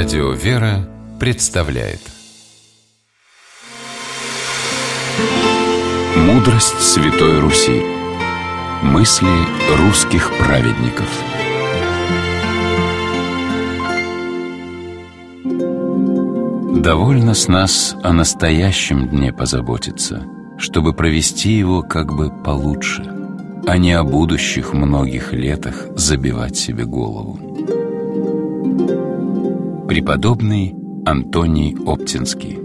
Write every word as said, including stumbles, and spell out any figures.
Радио «Вера» представляет Мудрость Святой Руси. Мысли русских праведников. Довольно с нас о настоящем дне позаботиться, чтобы провести его как бы получше, а не о будущих многих летах забивать себе голову. Преподобный Антоний Оптинский.